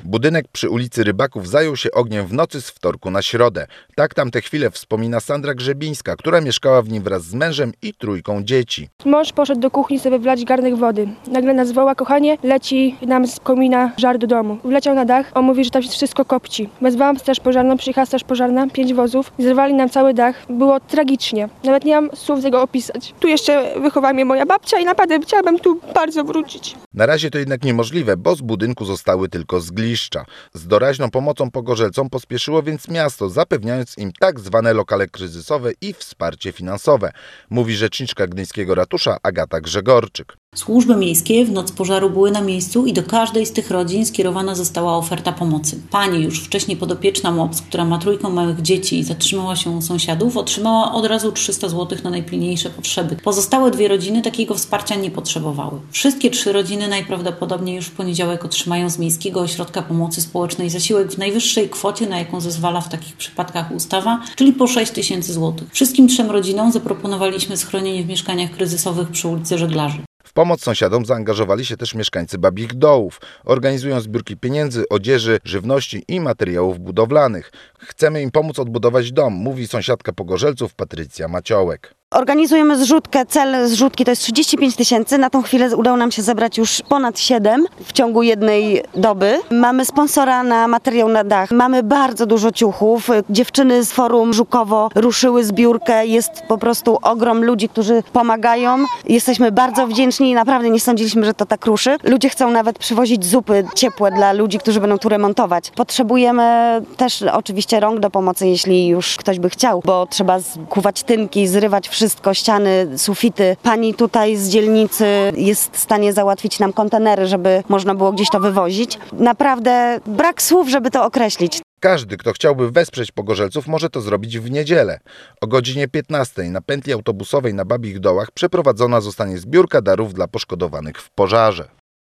Budynek przy ulicy Rybaków zajął się ogniem w nocy z wtorku na środę. Tak tamte chwile wspomina Sandra Grzebińska, która mieszkała w nim wraz z mężem i trójką dzieci. Mąż poszedł do kuchni sobie wlać garnek wody. Nagle nas woła: kochanie, leci nam z komina żar do domu. Wleciał na dach, on mówi, że tam się wszystko kopci. Wezwałam straż pożarną, przyjechała straż pożarna, 5 wozów, zerwali nam cały dach. Było tragicznie. Nawet nie mam słów tego opisać. Tu jeszcze wychowała mnie moja babcia i naprawdę chciałabym tu bardzo wrócić. Na razie to jednak niemożliwe, bo z budynku zostały tylko zgliszcza. Z doraźną pomocą pogorzelcom pospieszyło więc miasto, zapewniając im tak zwane lokale kryzysowe i wsparcie finansowe, mówi rzeczniczka gdyńskiego ratusza Agata Grzegorczyk. Służby miejskie w noc pożaru były na miejscu i do każdej z tych rodzin skierowana została oferta pomocy. Pani, już wcześniej podopieczna MOPS, która ma 3 małych dzieci i zatrzymała się u sąsiadów, otrzymała od razu 300 zł na najpilniejsze potrzeby. Pozostałe 2 rodziny takiego wsparcia nie potrzebowały. Wszystkie 3 rodziny najprawdopodobniej już w poniedziałek otrzymają z Miejskiego Ośrodka Pomocy Społecznej zasiłek w najwyższej kwocie, na jaką zezwala w takich przypadkach ustawa, czyli po 6 000 zł. Wszystkim 3 rodzinom zaproponowaliśmy schronienie w mieszkaniach kryzysowych przy ulicy Żeglarzy. W pomoc sąsiadom zaangażowali się też mieszkańcy Babich Dołów. Organizują zbiórki pieniędzy, odzieży, żywności i materiałów budowlanych. Chcemy im pomóc odbudować dom, mówi sąsiadka Pogorzelców Patrycja Maciołek. Organizujemy zrzutkę, cel zrzutki to jest 35 000. Na tą chwilę udało nam się zebrać już ponad 7 w ciągu jednej doby. Mamy sponsora na materiał na dach. Mamy bardzo dużo ciuchów. Dziewczyny z forum Żukowo ruszyły zbiórkę. Jest po prostu ogrom ludzi, którzy pomagają. Jesteśmy bardzo wdzięczni i naprawdę nie sądziliśmy, że to tak ruszy. Ludzie chcą nawet przywozić zupy ciepłe dla ludzi, którzy będą tu remontować. Potrzebujemy też oczywiście rąk do pomocy, jeśli już ktoś by chciał, bo trzeba kuwać tynki, zrywać wszystko, ściany, sufity. Pani tutaj z dzielnicy jest w stanie załatwić nam kontenery, żeby można było gdzieś to wywozić. Naprawdę brak słów, żeby to określić. Każdy, kto chciałby wesprzeć Pogorzelców, może to zrobić w niedzielę. O godzinie 15 na pętli autobusowej na Babich Dołach przeprowadzona zostanie zbiórka darów dla poszkodowanych w pożarze.